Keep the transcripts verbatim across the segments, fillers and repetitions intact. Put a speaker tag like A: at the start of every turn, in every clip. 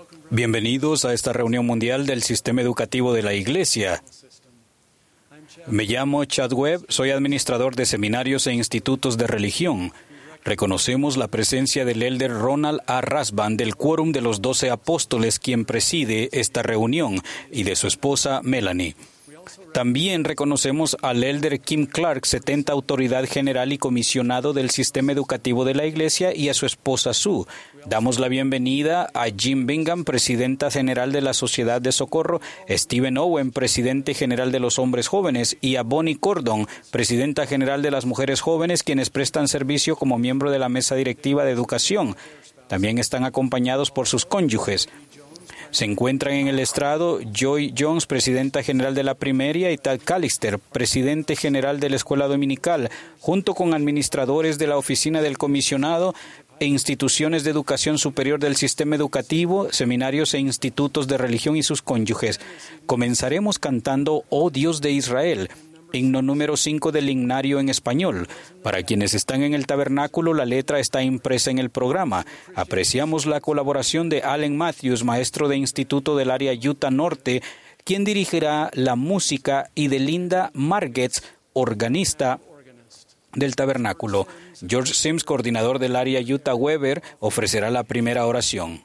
A: Bienvenidos a esta reunión mundial del Sistema Educativo de la Iglesia. Me llamo Chad Webb, soy administrador de seminarios e institutos de religión. Reconocemos la presencia del elder Ronald A. Rasband del Quórum de los Doce Apóstoles, quien preside esta reunión, y de su esposa Melanie. También reconocemos al elder Kim Clark, setenta autoridad general y comisionado del Sistema Educativo de la Iglesia, y a su esposa Sue. Damos la bienvenida a Jim Bingham, presidenta general de la Sociedad de Socorro, Stephen Owen, presidente general de los Hombres Jóvenes, y a Bonnie Cordon, presidenta general de las Mujeres Jóvenes, quienes prestan servicio como miembro de la Mesa Directiva de Educación. También están acompañados por sus cónyuges. Se encuentran en el estrado Joy Jones, presidenta general de la Primaria, y Tad Callister, presidente general de la Escuela Dominical, junto con administradores de la Oficina del Comisionado e instituciones de educación superior del sistema educativo, seminarios e institutos de religión y sus cónyuges. Comenzaremos cantando Oh Dios de Israel, himno número cinco del himnario en español. Para quienes están en el tabernáculo, la letra está impresa en el programa. Apreciamos la colaboración de Allen Matthews, maestro de instituto del área Utah Norte, quien dirigirá la música, y de Linda Margetts, organista del tabernáculo. George Sims, coordinador del área Utah Weber, ofrecerá la primera oración.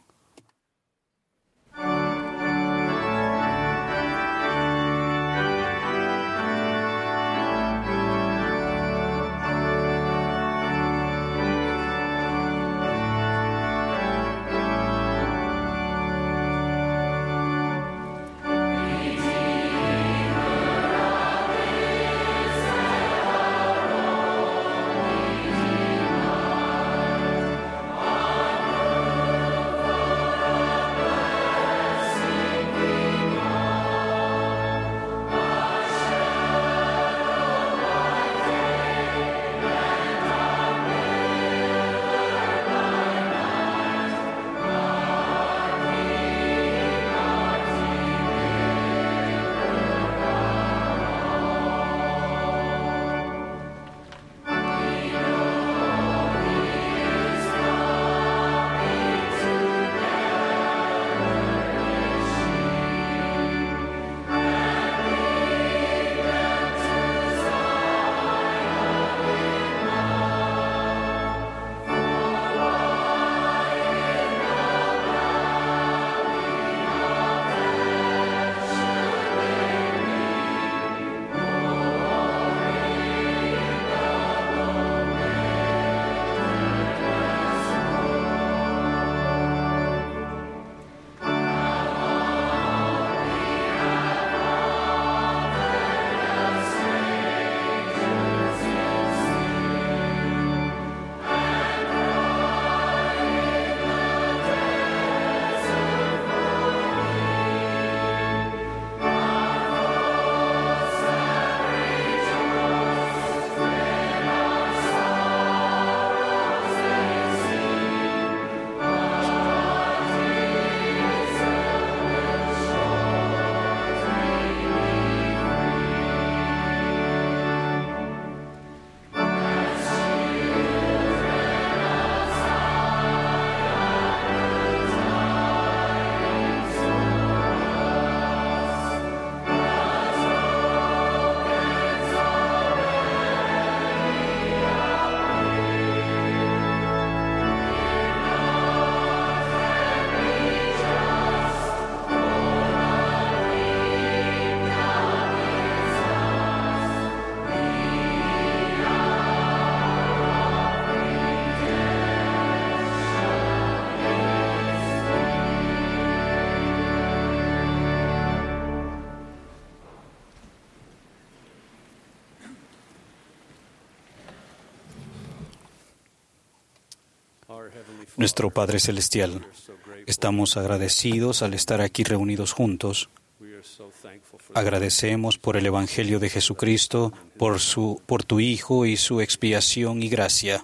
A: Nuestro Padre Celestial, estamos agradecidos al estar aquí reunidos juntos. Agradecemos por el Evangelio de Jesucristo, por su, por tu Hijo y su expiación y gracia.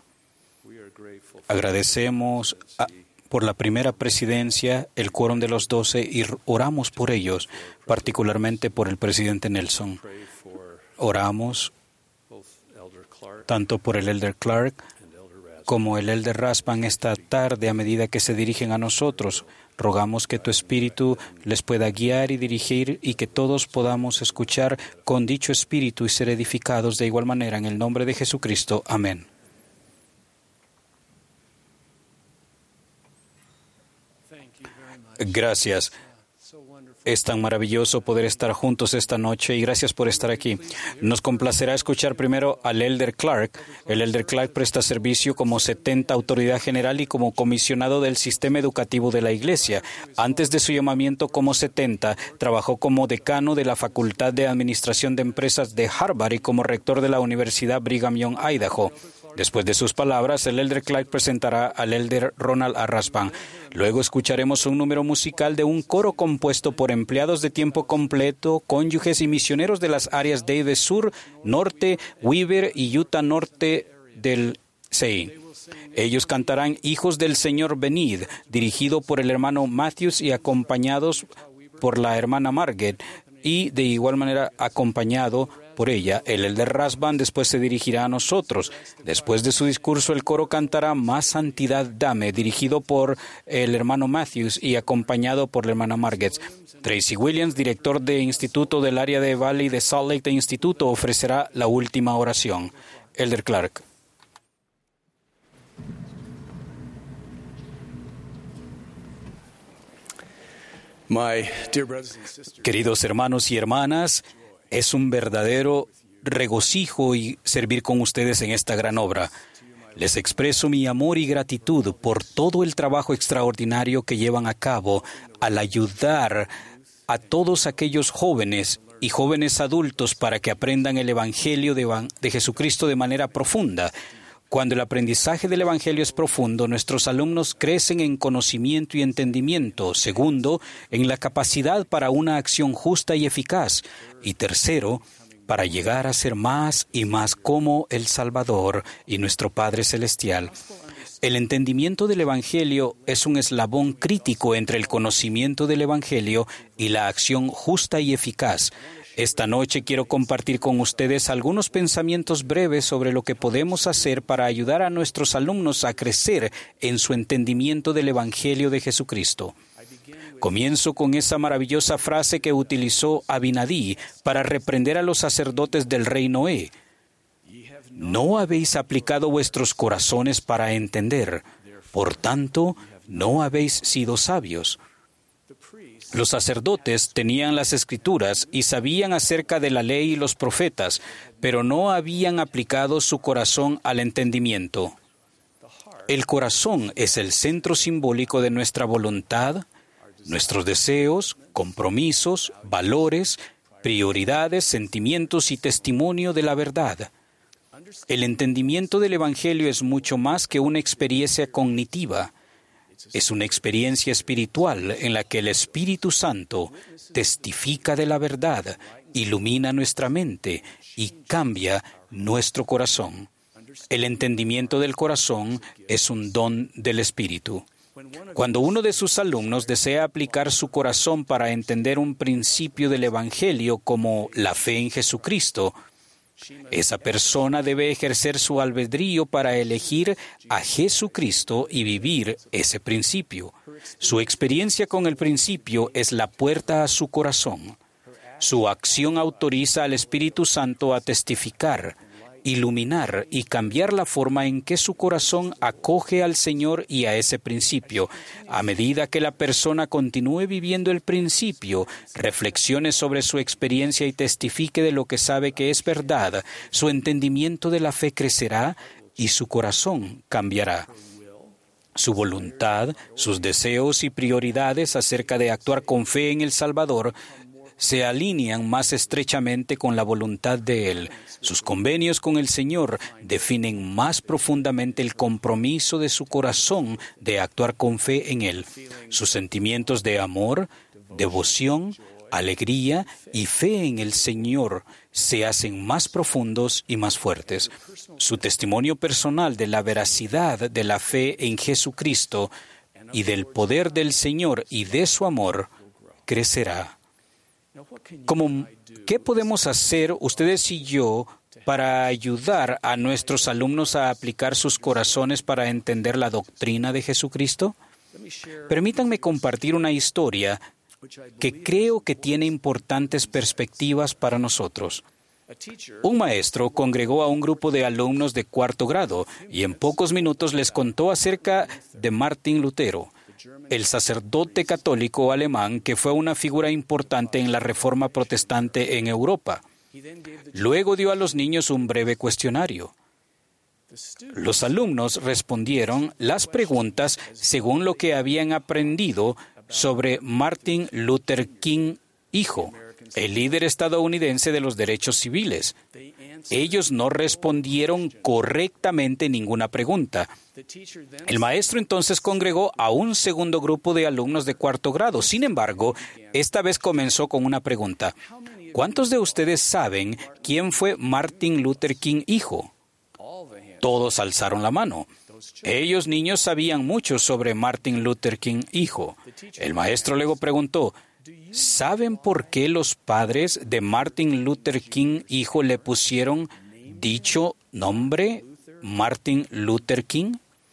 A: Agradecemos a, por la primera presidencia, el Quórum de los Doce, y oramos por ellos, particularmente por el presidente Nelson. Oramos tanto por el elder Clark como el Elder Raspan esta tarde a medida que se dirigen a nosotros. Rogamos que tu Espíritu les pueda guiar y dirigir y que todos podamos escuchar con dicho Espíritu y ser edificados de igual manera en el nombre de Jesucristo. Amén. Gracias. Es tan maravilloso poder estar juntos esta noche y gracias por estar aquí. Nos complacerá escuchar primero al Elder Clark. El Elder Clark presta servicio como setenta autoridad general y como comisionado del sistema educativo de la Iglesia. Antes de su llamamiento como setenta, trabajó como decano de la Facultad de Administración de Empresas de Harvard y como rector de la Universidad Brigham Young, Idaho. Después de sus palabras, el Elder Clark presentará al Elder Ronald A. Raspan. Luego escucharemos un número musical de un coro compuesto por empleados de tiempo completo, cónyuges y misioneros de las áreas Davis Sur, Norte, Weaver y Utah Norte del C I. Ellos cantarán Hijos del Señor Venid, dirigido por el hermano Matthews y acompañados por la hermana Margaret, y de igual manera acompañado por ella. El Elder Raspan después se dirigirá a nosotros. Después de su discurso, el coro cantará Más Santidad Dame, dirigido por el hermano Matthews y acompañado por la hermana Margaret. Tracy Williams, director de Instituto del área de Valley de Salt Lake de Instituto, ofrecerá la última oración. Elder Clark. Queridos hermanos y hermanas, es un verdadero regocijo y servir con ustedes en esta gran obra. Les expreso mi amor y gratitud por todo el trabajo extraordinario que llevan a cabo al ayudar a todos aquellos jóvenes y jóvenes adultos para que aprendan el Evangelio de, de Jesucristo de manera profunda. Cuando el aprendizaje del Evangelio es profundo, nuestros alumnos crecen en conocimiento y entendimiento. Segundo, en la capacidad para una acción justa y eficaz. Y tercero, para llegar a ser más y más como el Salvador y nuestro Padre Celestial. El entendimiento del Evangelio es un eslabón crítico entre el conocimiento del Evangelio y la acción justa y eficaz. Esta noche quiero compartir con ustedes algunos pensamientos breves sobre lo que podemos hacer para ayudar a nuestros alumnos a crecer en su entendimiento del Evangelio de Jesucristo. Comienzo con esa maravillosa frase que utilizó Abinadí para reprender a los sacerdotes del rey Noé. No habéis aplicado vuestros corazones para entender, por tanto, no habéis sido sabios. Los sacerdotes tenían las Escrituras y sabían acerca de la ley y los profetas, pero no habían aplicado su corazón al entendimiento. El corazón es el centro simbólico de nuestra voluntad, nuestros deseos, compromisos, valores, prioridades, sentimientos y testimonio de la verdad. El entendimiento del Evangelio es mucho más que una experiencia cognitiva. Es una experiencia espiritual en la que el Espíritu Santo testifica de la verdad, ilumina nuestra mente y cambia nuestro corazón. El entendimiento del corazón es un don del Espíritu. Cuando uno de sus alumnos desea aplicar su corazón para entender un principio del Evangelio como la fe en Jesucristo, esa persona debe ejercer su albedrío para elegir a Jesucristo y vivir ese principio. Su experiencia con el principio es la puerta a su corazón. Su acción autoriza al Espíritu Santo a testificar, iluminar y cambiar la forma en que su corazón acoge al Señor y a ese principio. A medida que la persona continúe viviendo el principio, reflexione sobre su experiencia y testifique de lo que sabe que es verdad, su entendimiento de la fe crecerá y su corazón cambiará. Su voluntad, sus deseos y prioridades acerca de actuar con fe en el Salvador se alinean más estrechamente con la voluntad de Él. Sus convenios con el Señor definen más profundamente el compromiso de su corazón de actuar con fe en Él. Sus sentimientos de amor, devoción, alegría y fe en el Señor se hacen más profundos y más fuertes. Su testimonio personal de la veracidad de la fe en Jesucristo y del poder del Señor y de su amor crecerá. Como, ¿qué podemos hacer ustedes y yo para ayudar a nuestros alumnos a aplicar sus corazones para entender la doctrina de Jesucristo? Permítanme compartir una historia que creo que tiene importantes perspectivas para nosotros. Un maestro congregó a un grupo de alumnos de cuarto grado y en pocos minutos les contó acerca de Martín Lutero, el sacerdote católico alemán que fue una figura importante en la Reforma protestante en Europa. Luego dio a los niños un breve cuestionario. Los alumnos respondieron las preguntas según lo que habían aprendido sobre Martin Luther King, hijo, el líder estadounidense de los derechos civiles. Ellos no respondieron correctamente ninguna pregunta. El maestro entonces congregó a un segundo grupo de alumnos de cuarto grado. Sin embargo, esta vez comenzó con una pregunta. ¿Cuántos de ustedes saben quién fue Martin Luther King, hijo? Todos alzaron la mano. Ellos niños sabían mucho sobre Martin Luther King, hijo. El maestro luego preguntó, ¿saben por qué los padres de Martin Luther King, hijo, le pusieron dicho nombre, Martin Luther King?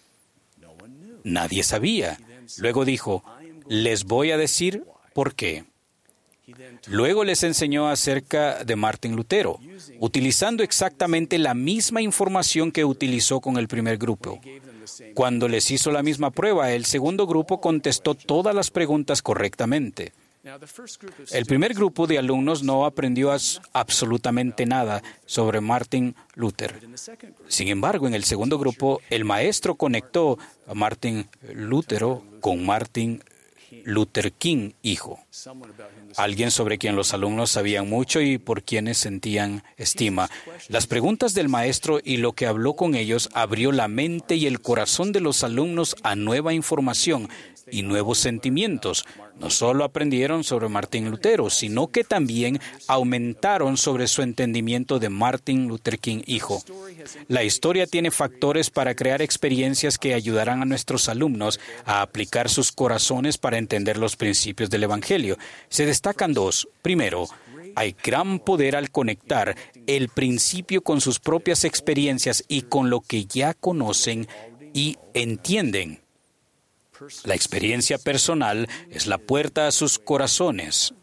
A: Nadie sabía. Luego dijo, les voy a decir por qué. Luego les enseñó acerca de Martín Lutero, utilizando exactamente la misma información que utilizó con el primer grupo. Cuando les hizo la misma prueba, el segundo grupo contestó todas las preguntas correctamente. El primer grupo de alumnos no aprendió as- absolutamente nada sobre Martin Luther. Sin embargo, en el segundo grupo, el maestro conectó a Martin Lutero con Martin Luther King, hijo. Alguien sobre quien los alumnos sabían mucho y por quienes sentían estima. Las preguntas del maestro y lo que habló con ellos abrió la mente y el corazón de los alumnos a nueva información y nuevos sentimientos. No solo aprendieron sobre Martín Lutero, sino que también aumentaron sobre su entendimiento de Martin Luther King, hijo. La historia tiene factores para crear experiencias que ayudarán a nuestros alumnos a aplicar sus corazones para entender los principios del Evangelio. Se destacan dos. Primero, hay gran poder al conectar el principio con sus propias experiencias y con lo que ya conocen y entienden. La experiencia personal es la puerta a sus corazones.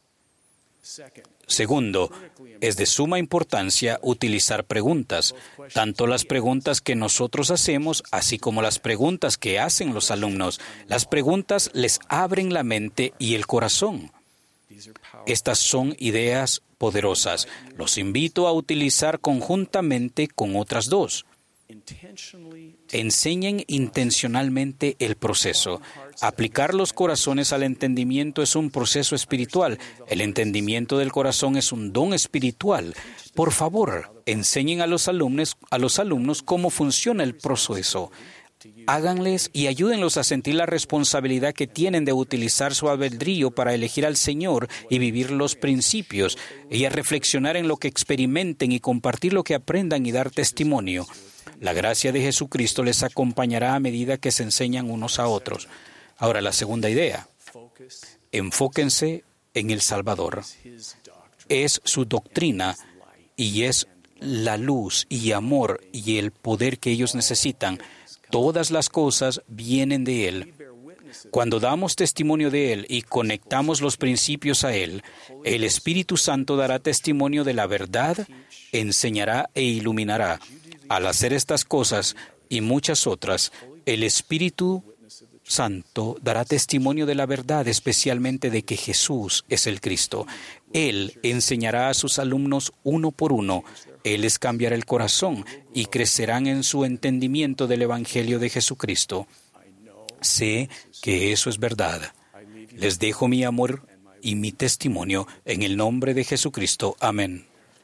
A: Segundo, es de suma importancia utilizar preguntas, tanto las preguntas que nosotros hacemos, así como las preguntas que hacen los alumnos. Las preguntas les abren la mente y el corazón. Estas son ideas poderosas. Los invito a utilizar conjuntamente con otras dos. Enseñen intencionalmente el proceso. Aplicar los corazones al entendimiento es un proceso espiritual. El entendimiento del corazón es un don espiritual. Por favor, enseñen a los alumnos, a los alumnos cómo funciona el proceso. Háganles y ayúdenlos a sentir la responsabilidad que tienen de utilizar su albedrío para elegir al Señor y vivir los principios, y a reflexionar en lo que experimenten y compartir lo que aprendan y dar testimonio. La gracia de Jesucristo les acompañará a medida que se enseñan unos a otros. Ahora, la segunda idea. Enfóquense en el Salvador. Es su doctrina y es la luz y amor y el poder que ellos necesitan. Todas las cosas vienen de Él. Cuando damos testimonio de Él y conectamos los principios a Él, el Espíritu Santo dará testimonio de la verdad, enseñará e iluminará. Al hacer estas cosas y muchas otras, el Espíritu Santo dará testimonio de la verdad, especialmente de que Jesús es el Cristo. Él enseñará a sus alumnos uno por uno. Él les cambiará el corazón y crecerán en su entendimiento del Evangelio de Jesucristo. Sé que eso es verdad. Les dejo mi amor y mi testimonio en el nombre de Jesucristo. Amén.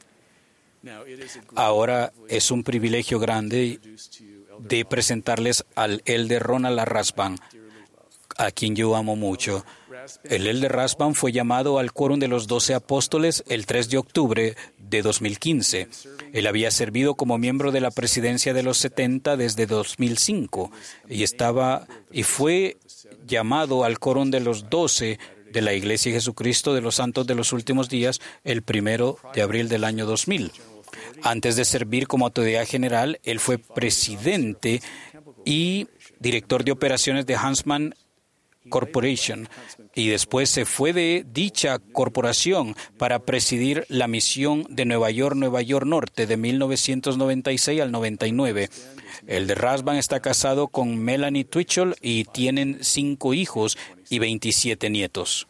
A: Ahora es un privilegio grande de presentarles al elder Ronald A. Rasband, a quien yo amo mucho. El elder Rasband fue llamado al quórum de los doce apóstoles el tres de octubre de dos mil quince. Él había servido como miembro de la presidencia de los setenta desde dos mil cinco y estaba y fue llamado al quórum de los doce de la Iglesia de Jesucristo de los Santos de los Últimos Días el primero de abril del año dos mil. Antes de servir como autoridad general, él fue presidente y director de operaciones de Huntsman Corporation, y después se fue de dicha corporación para presidir la misión de Nueva York, Nueva York Norte de mil novecientos noventa y seis al noventa y nueve. El de Rasband está casado con Melanie Twitchell y tienen cinco hijos y veintisiete nietos.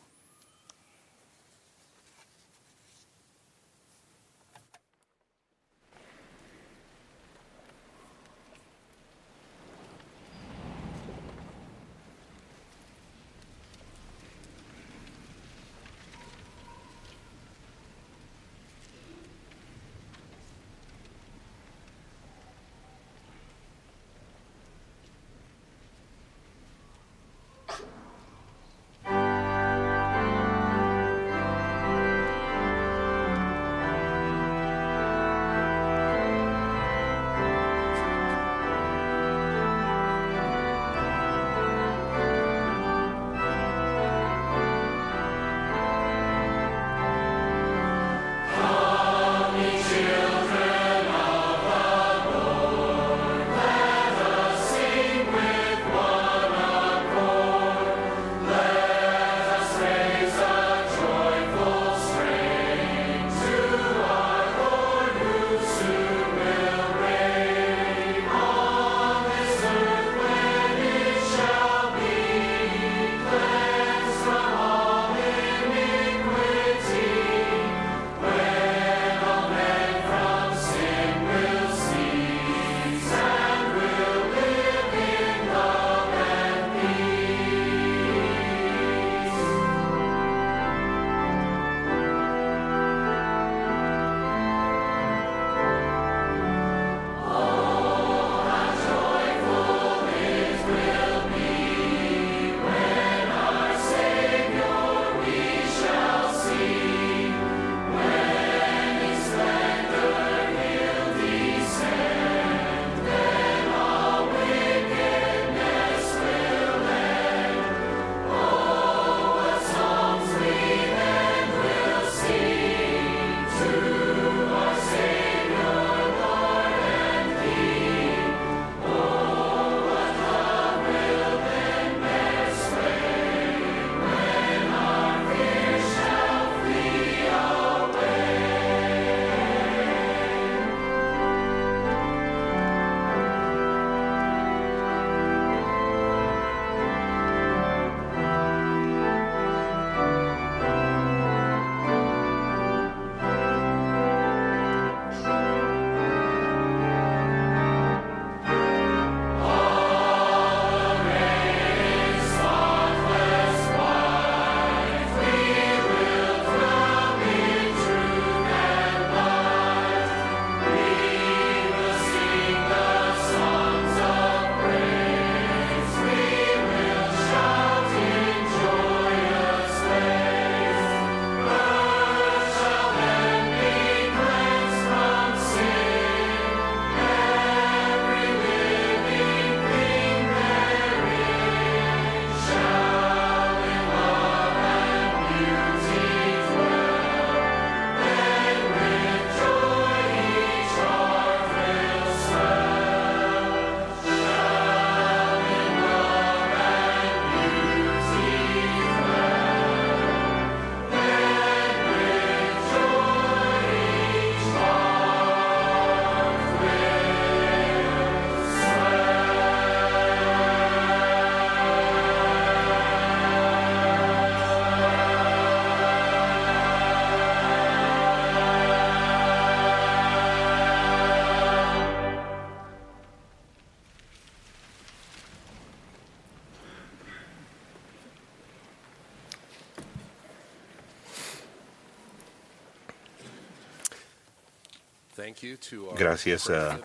B: Gracias a,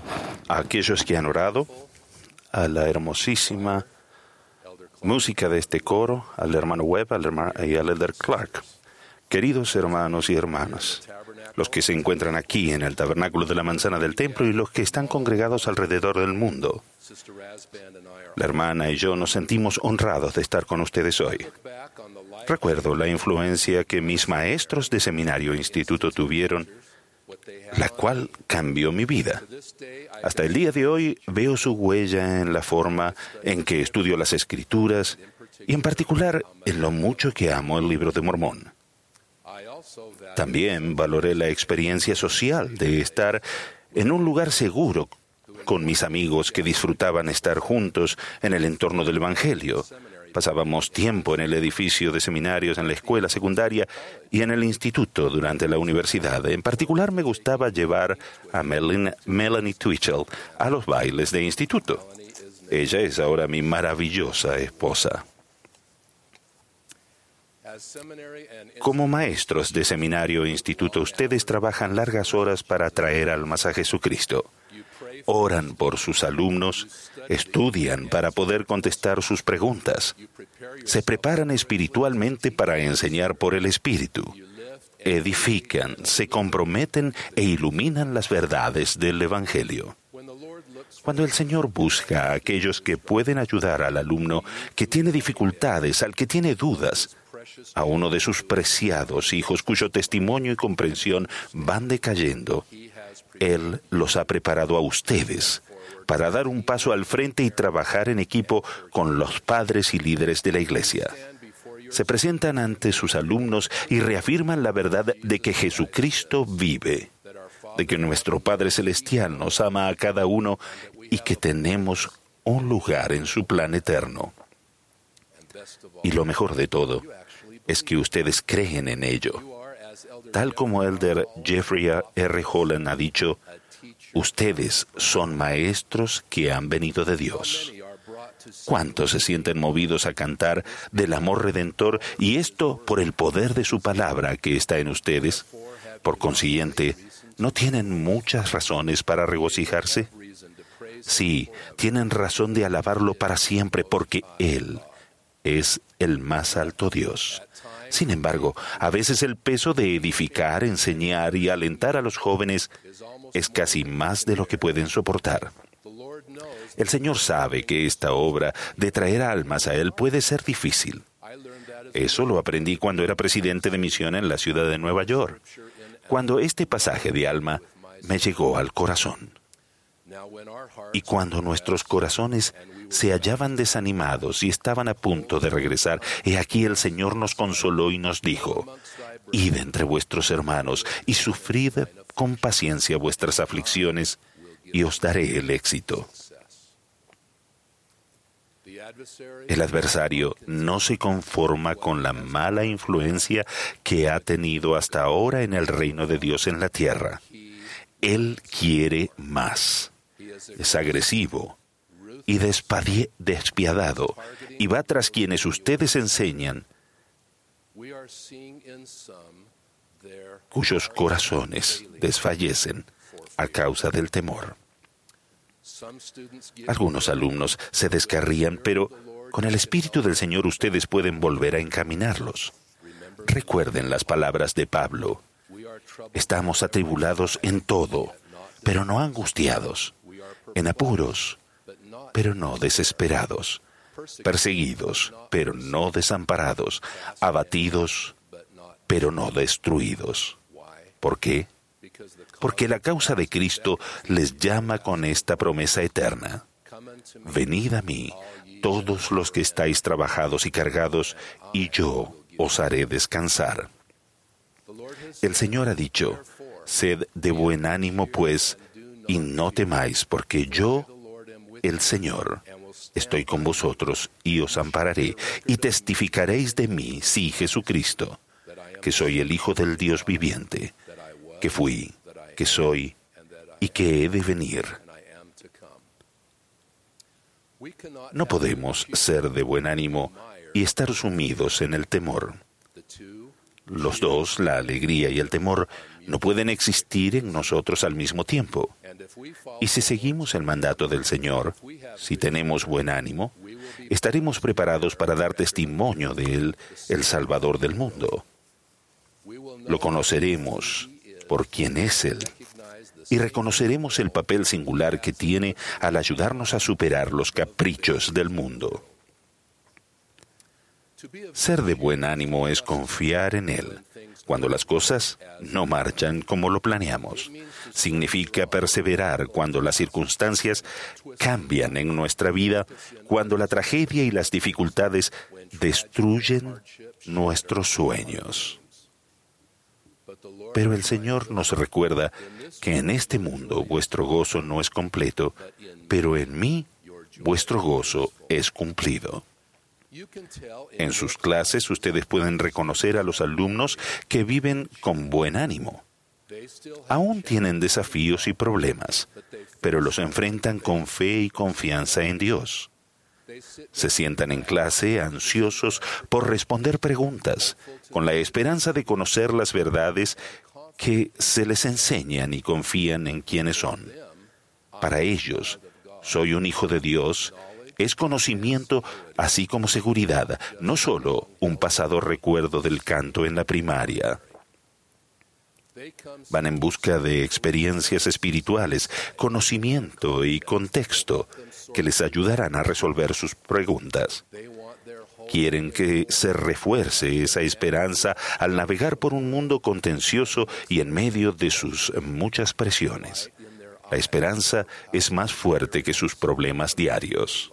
B: a aquellos que han orado, a la hermosísima música de este coro, al hermano Webb al hermano, y al elder Clark. Queridos hermanos y hermanas, los que se encuentran aquí en el tabernáculo de la manzana del templo y los que están congregados alrededor del mundo, la hermana y yo nos sentimos honrados de estar con ustedes hoy. Recuerdo la influencia que mis maestros de seminario e instituto tuvieron la cual cambió mi vida. Hasta el día de hoy veo su huella en la forma en que estudio las Escrituras y en particular en lo mucho que amo el Libro de Mormón. También valoré la experiencia social de estar en un lugar seguro con mis amigos que disfrutaban estar juntos en el entorno del Evangelio. Pasábamos tiempo en el edificio de seminarios, en la escuela secundaria y en el instituto durante la universidad. En particular, me gustaba llevar a Melanie, Melanie Twitchell a los bailes de instituto. Ella es ahora mi maravillosa esposa. Como maestros de seminario e instituto, ustedes trabajan largas horas para atraer almas a Jesucristo. Oran por sus alumnos, estudian para poder contestar sus preguntas, se preparan espiritualmente para enseñar por el Espíritu, edifican, se comprometen e iluminan las verdades del Evangelio. Cuando el Señor busca a aquellos que pueden ayudar al alumno que tiene dificultades, al que tiene dudas, a uno de sus preciados hijos cuyo testimonio y comprensión van decayendo, Él los ha preparado a ustedes para dar un paso al frente y trabajar en equipo con los padres y líderes de la Iglesia. Se presentan ante sus alumnos y reafirman la verdad de que Jesucristo vive, de que nuestro Padre Celestial nos ama a cada uno y que tenemos un lugar en su plan eterno. Y lo mejor de todo es que ustedes creen en ello. Tal como Elder Jeffrey R. Holland ha dicho, ustedes son maestros que han venido de Dios. ¿Cuántos se sienten movidos a cantar del amor redentor y esto por el poder de su palabra que está en ustedes? Por consiguiente, ¿no tienen muchas razones para regocijarse? Sí, tienen razón de alabarlo para siempre porque Él es el más alto Dios. Sin embargo, a veces el peso de edificar, enseñar y alentar a los jóvenes es casi más de lo que pueden soportar. El Señor sabe que esta obra de traer almas a Él puede ser difícil. Eso lo aprendí cuando era presidente de misión en la ciudad de Nueva York, cuando este pasaje de Alma me llegó al corazón. Y cuando nuestros corazones se hallaban desanimados y estaban a punto de regresar, he aquí el Señor nos consoló y nos dijo, id entre vuestros hermanos y sufrid con paciencia vuestras aflicciones y os daré el éxito. El adversario no se conforma con la mala influencia que ha tenido hasta ahora en el reino de Dios en la tierra. Él quiere más. Es agresivo y despiadado y va tras quienes ustedes enseñan, cuyos corazones desfallecen a causa del temor. Algunos alumnos se descarrían, pero con el Espíritu del Señor ustedes pueden volver a encaminarlos. Recuerden las palabras de Pablo. Estamos atribulados en todo, pero no angustiados, en apuros, pero no desesperados, perseguidos, pero no desamparados, abatidos, pero no destruidos. ¿Por qué? Porque la causa de Cristo les llama con esta promesa eterna. Venid a mí, todos los que estáis trabajados y cargados, y yo os haré descansar. El Señor ha dicho, sed de buen ánimo, pues, y no temáis, porque yo, el Señor, estoy con vosotros y os ampararé, y testificaréis de mí, sí, Jesucristo, que soy el Hijo del Dios viviente, que fui, que soy y que he de venir. No podemos ser de buen ánimo y estar sumidos en el temor. Los dos, la alegría y el temor, no pueden existir en nosotros al mismo tiempo. Y si seguimos el mandato del Señor, si tenemos buen ánimo, estaremos preparados para dar testimonio de Él, el Salvador del mundo. Lo conoceremos por quién es Él y reconoceremos el papel singular que tiene al ayudarnos a superar los caprichos del mundo. Ser de buen ánimo es confiar en Él cuando las cosas no marchan como lo planeamos. Significa perseverar cuando las circunstancias cambian en nuestra vida, cuando la tragedia y las dificultades destruyen nuestros sueños. Pero el Señor nos recuerda que en este mundo vuestro gozo no es completo, pero en mí vuestro gozo es cumplido. En sus clases ustedes pueden reconocer a los alumnos que viven con buen ánimo. Aún tienen desafíos y problemas, pero los enfrentan con fe y confianza en Dios. Se sientan en clase ansiosos por responder preguntas, con la esperanza de conocer las verdades que se les enseñan y confían en quienes son. Para ellos, soy un hijo de Dios, es conocimiento así como seguridad, no solo un pasado recuerdo del canto en la primaria. Van en busca de experiencias espirituales, conocimiento y contexto que les ayudarán a resolver sus preguntas. Quieren que se refuerce esa esperanza al navegar por un mundo contencioso y en medio de sus muchas presiones. La esperanza es más fuerte que sus problemas diarios.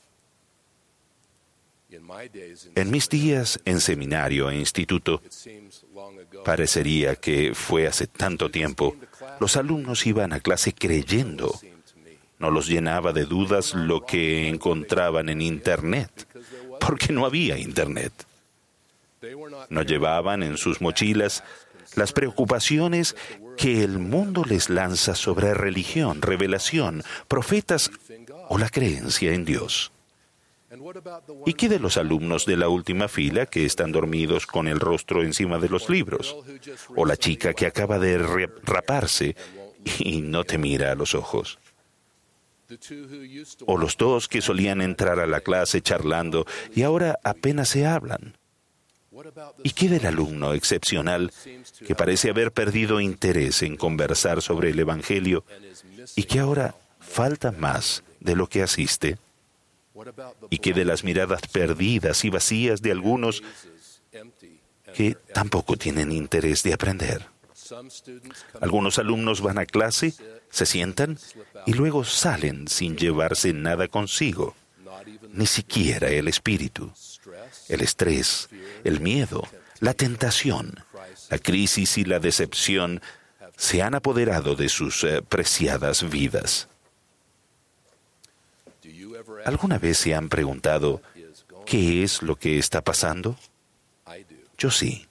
B: En mis días en seminario e instituto, parecería que fue hace tanto tiempo, los alumnos iban a clase creyendo. No los llenaba de dudas lo que encontraban en Internet, porque no había Internet. No llevaban en sus mochilas las preocupaciones que el mundo les lanza sobre religión, revelación, profetas o la creencia en Dios. ¿Y qué de los alumnos de la última fila que están dormidos con el rostro encima de los libros? ¿O la chica que acaba de raparse y no te mira a los ojos? ¿O los dos que solían entrar a la clase charlando y ahora apenas se hablan? ¿Y qué del alumno excepcional que parece haber perdido interés en conversar sobre el Evangelio y que ahora falta más de lo que asiste? ¿Y qué de las miradas perdidas y vacías de algunos que tampoco tienen interés de aprender? Algunos alumnos van a clase, se sientan y luego salen sin llevarse nada consigo, ni siquiera el espíritu. El estrés, el miedo, la tentación, la crisis y la decepción se han apoderado de sus eh, preciadas vidas. ¿Alguna vez se han preguntado qué es lo que está pasando? Yo sí.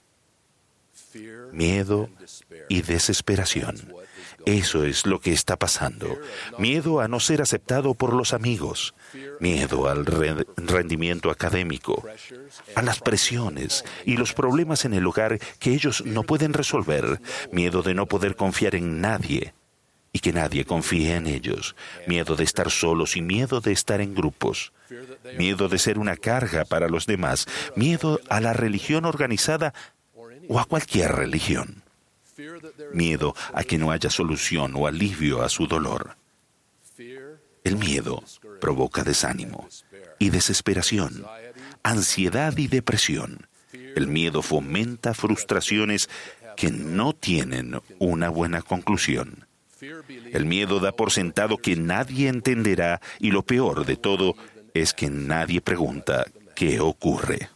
B: Miedo y desesperación. Eso es lo que está pasando. Miedo a no ser aceptado por los amigos. Miedo al re- rendimiento académico, a las presiones y los problemas en el hogar que ellos no pueden resolver. Miedo de no poder confiar en nadie y que nadie confíe en ellos. Miedo de estar solos y miedo de estar en grupos. Miedo de ser una carga para los demás. Miedo a la religión organizada o a cualquier religión. Miedo a que no haya solución o alivio a su dolor. El miedo provoca desánimo y desesperación, ansiedad y depresión. El miedo fomenta frustraciones que no tienen una buena conclusión. El miedo da por sentado que nadie entenderá y lo peor de todo es que nadie pregunta qué ocurre.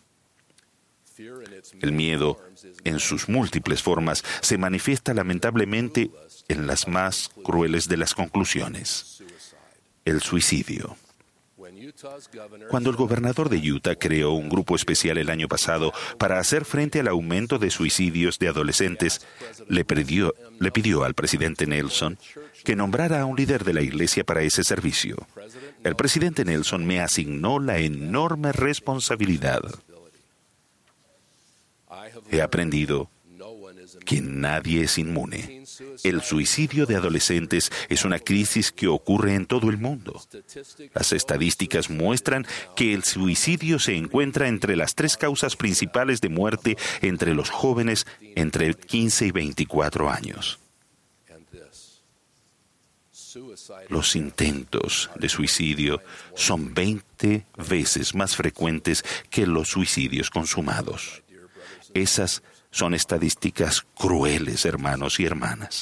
B: El miedo, en sus múltiples formas, se manifiesta lamentablemente en las más crueles de las conclusiones: el suicidio. Cuando el gobernador de Utah creó un grupo especial el año pasado para hacer frente al aumento de suicidios de adolescentes, le pidió, le pidió al presidente Nelson que nombrara a un líder de la iglesia para ese servicio. El presidente Nelson me asignó la enorme responsabilidad. He aprendido que nadie es inmune. El suicidio de adolescentes es una crisis que ocurre en todo el mundo. Las estadísticas muestran que el suicidio se encuentra entre las tres causas principales de muerte entre los jóvenes entre quince y veinticuatro años. Los intentos de suicidio son veinte veces más frecuentes que los suicidios consumados. Esas son estadísticas crueles, hermanos y hermanas.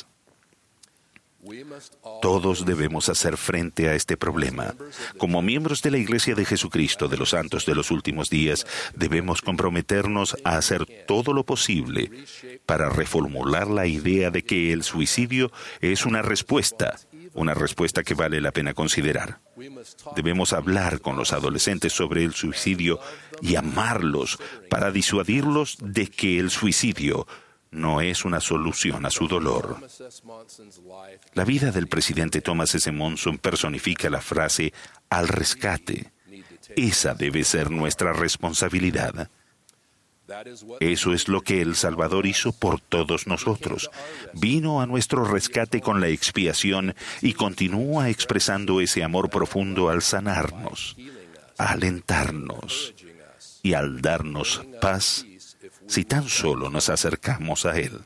B: Todos debemos hacer frente a este problema. Como miembros de la Iglesia de Jesucristo de los Santos de los Últimos Días, debemos comprometernos a hacer todo lo posible para reformular la idea de que el suicidio es una respuesta, una respuesta que vale la pena considerar. Debemos hablar con los adolescentes sobre el suicidio y amarlos para disuadirlos de que el suicidio no es una solución a su dolor. La vida del presidente Thomas S. Monson personifica la frase «al rescate». Esa debe ser nuestra responsabilidad. Eso es lo que el Salvador hizo por todos nosotros. Vino a nuestro rescate con la expiación y continúa expresando ese amor profundo al sanarnos, a alentarnos y al darnos paz si tan solo nos acercamos a Él.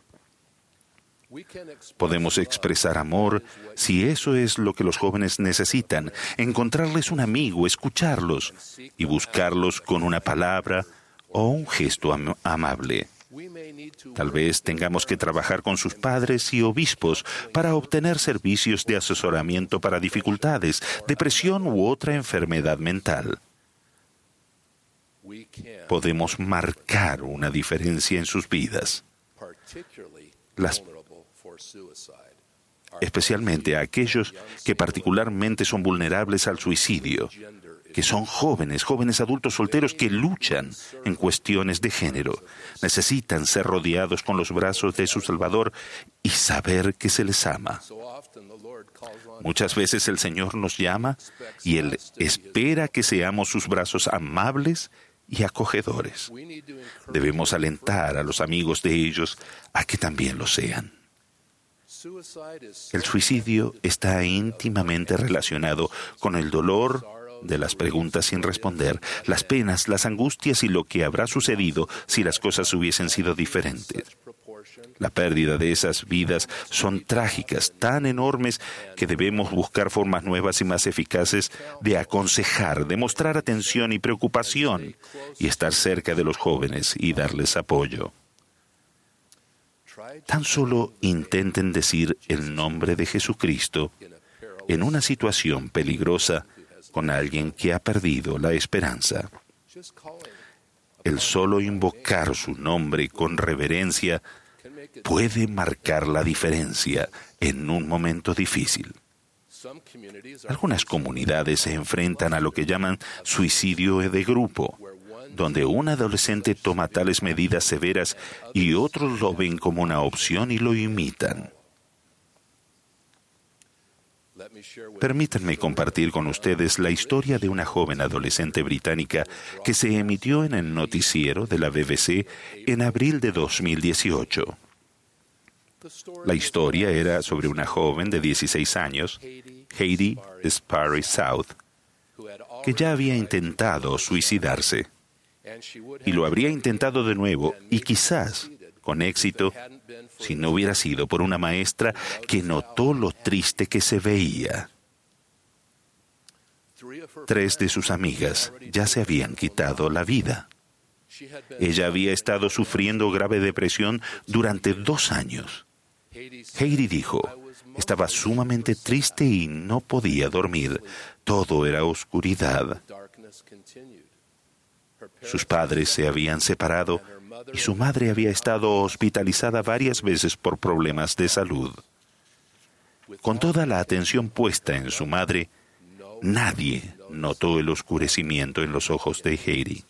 B: Podemos expresar amor si eso es lo que los jóvenes necesitan, encontrarles un amigo, escucharlos y buscarlos con una palabra o un gesto am- amable. Tal vez tengamos que trabajar con sus padres y obispos para obtener servicios de asesoramiento para dificultades, depresión u otra enfermedad mental. Podemos marcar una diferencia en sus vidas, Las, especialmente a aquellos que particularmente son vulnerables al suicidio, que son jóvenes, jóvenes adultos solteros que luchan en cuestiones de género. Necesitan ser rodeados con los brazos de su Salvador y saber que se les ama. Muchas veces el Señor nos llama y Él espera que seamos sus brazos amables y acogedores. Debemos alentar a los amigos de ellos a que también lo sean. El suicidio está íntimamente relacionado con el dolor de las preguntas sin responder, las penas, las angustias y lo que habrá sucedido si las cosas hubiesen sido diferentes. La pérdida de esas vidas son trágicas, tan enormes que debemos buscar formas nuevas y más eficaces de aconsejar, de mostrar atención y preocupación y estar cerca de los jóvenes y darles apoyo. Tan solo intenten decir el nombre de Jesucristo en una situación peligrosa con alguien que ha perdido la esperanza. El solo invocar su nombre con reverencia puede marcar la diferencia en un momento difícil. Algunas comunidades se enfrentan a lo que llaman suicidio de grupo, donde un adolescente toma tales medidas severas y otros lo ven como una opción y lo imitan. Permítanme compartir con ustedes la historia de una joven adolescente británica que se emitió en el noticiero de la B B C en abril de dos mil dieciocho. La historia era sobre una joven de dieciséis años, Heidi Sparry South, que ya había intentado suicidarse. Y lo habría intentado de nuevo, y quizás con éxito, si no hubiera sido por una maestra que notó lo triste que se veía. Tres de sus amigas ya se habían quitado la vida. Ella había estado sufriendo grave depresión durante dos años. Heidi dijo, estaba sumamente triste y no podía dormir. Todo era oscuridad. Sus padres se habían separado y su madre había estado hospitalizada varias veces por problemas de salud. Con toda la atención puesta en su madre, nadie notó el oscurecimiento en los ojos de Heidi.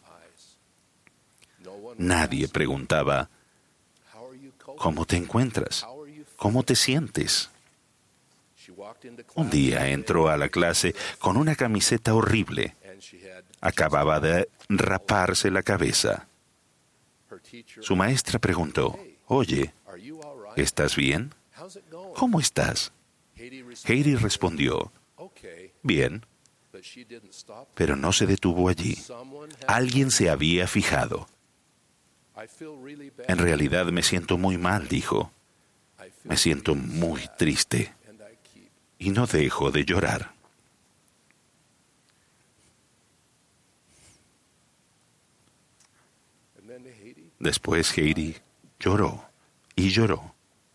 B: Nadie preguntaba, ¿cómo te encuentras? ¿Cómo te sientes? Un día entró a la clase con una camiseta horrible. Acababa de raparse la cabeza. Su maestra preguntó, «Oye, ¿estás bien? ¿Cómo estás?» Heidi respondió, «Bien». Pero no se detuvo allí. Alguien se había fijado. «En realidad me siento muy mal», dijo. «Me siento muy triste. y no dejo de llorar. Después Heidi lloró y lloró,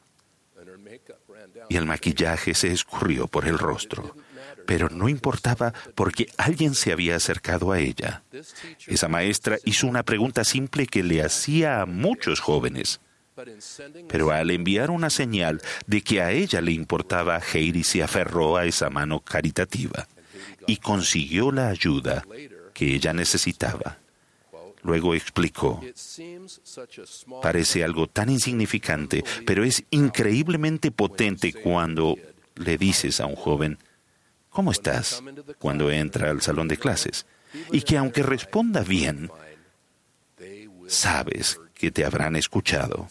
B: y el maquillaje se escurrió por el rostro. Pero no importaba porque alguien se había acercado a ella. Esa maestra hizo una pregunta simple que le hacía a muchos jóvenes. Pero al enviar una señal de que a ella le importaba, Heidi se aferró a esa mano caritativa y consiguió la ayuda que ella necesitaba. Luego explicó: parece algo tan insignificante, pero es increíblemente potente cuando le dices a un joven: ¿cómo estás?, cuando entra al salón de clases, y que aunque responda bien, sabes que te habrán escuchado.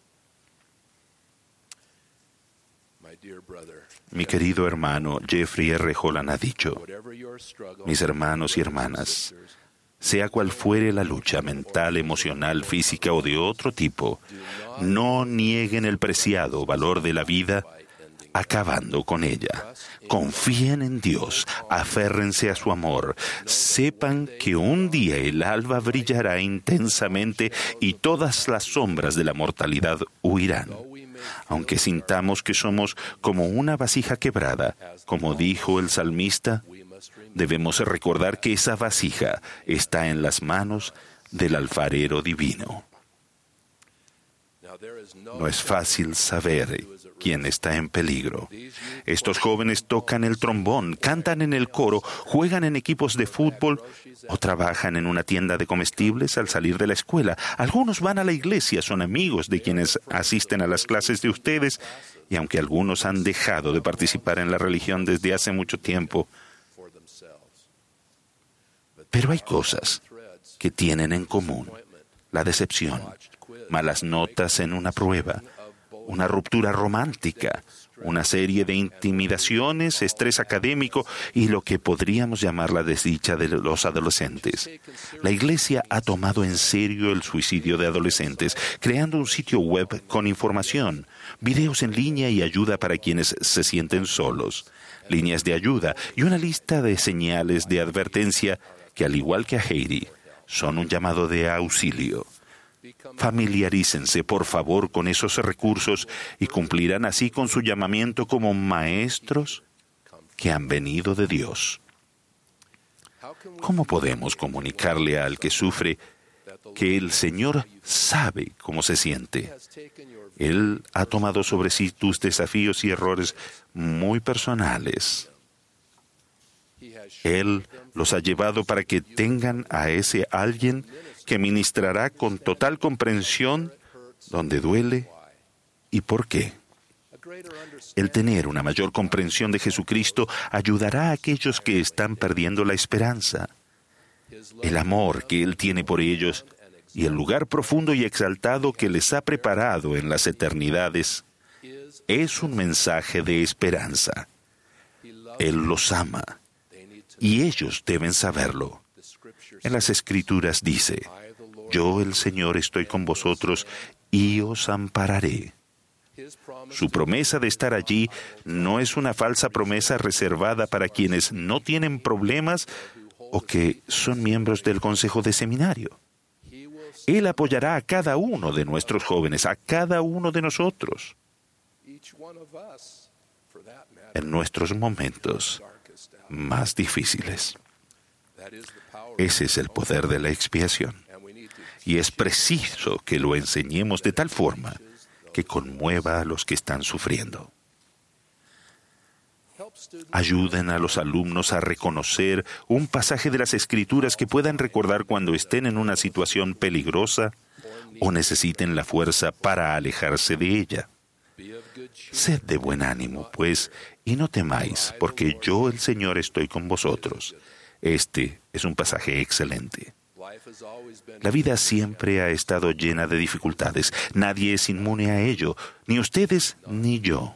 B: Mi querido hermano Jeffrey R. Holland ha dicho: mis hermanos y hermanas, sea cual fuere la lucha mental, emocional, física o de otro tipo, no nieguen el preciado valor de la vida acabando con ella. Confíen en Dios, aférrense a su amor, sepan que un día el alba brillará intensamente y todas las sombras de la mortalidad huirán. Aunque sintamos que somos como una vasija quebrada, como dijo el salmista, debemos recordar que esa vasija está en las manos del alfarero divino. No es fácil saber quién está en peligro. Estos jóvenes tocan el trombón, cantan en el coro, juegan en equipos de fútbol o trabajan en una tienda de comestibles al salir de la escuela. Algunos van a la iglesia, son amigos de quienes asisten a las clases de ustedes, y aunque algunos han dejado de participar en la religión desde hace mucho tiempo, pero hay cosas que tienen en común: la decepción, malas notas en una prueba, una ruptura romántica, una serie de intimidaciones, estrés académico y lo que podríamos llamar la desdicha de los adolescentes. La Iglesia ha tomado en serio el suicidio de adolescentes, creando un sitio web con información, videos en línea y ayuda para quienes se sienten solos, líneas de ayuda y una lista de señales de advertencia que, al igual que a Heidi, son un llamado de auxilio. Familiarícense, por favor, con esos recursos y cumplirán así con su llamamiento como maestros que han venido de Dios. ¿Cómo podemos comunicarle al que sufre que el Señor sabe cómo se siente? Él ha tomado sobre sí tus desafíos y errores muy personales. Él los ha llevado para que tengan a ese alguien que ministrará con total comprensión donde duele y por qué. El tener una mayor comprensión de Jesucristo ayudará a aquellos que están perdiendo la esperanza. El amor que Él tiene por ellos y el lugar profundo y exaltado que les ha preparado en las eternidades es un mensaje de esperanza. Él los ama y ellos deben saberlo. En las Escrituras dice: yo, el Señor, estoy con vosotros y os ampararé. Su promesa de estar allí no es una falsa promesa reservada para quienes no tienen problemas o que son miembros del consejo de seminario. Él apoyará a cada uno de nuestros jóvenes, a cada uno de nosotros, en nuestros momentos más difíciles. Ese es el poder de la expiación. Y es preciso que lo enseñemos de tal forma que conmueva a los que están sufriendo. Ayuden a los alumnos a reconocer un pasaje de las Escrituras que puedan recordar cuando estén en una situación peligrosa o necesiten la fuerza para alejarse de ella. Sed de buen ánimo, pues, y no temáis, porque yo, el Señor, estoy con vosotros. Este es un pasaje excelente. La vida siempre ha estado llena de dificultades. Nadie es inmune a ello, ni ustedes, ni yo,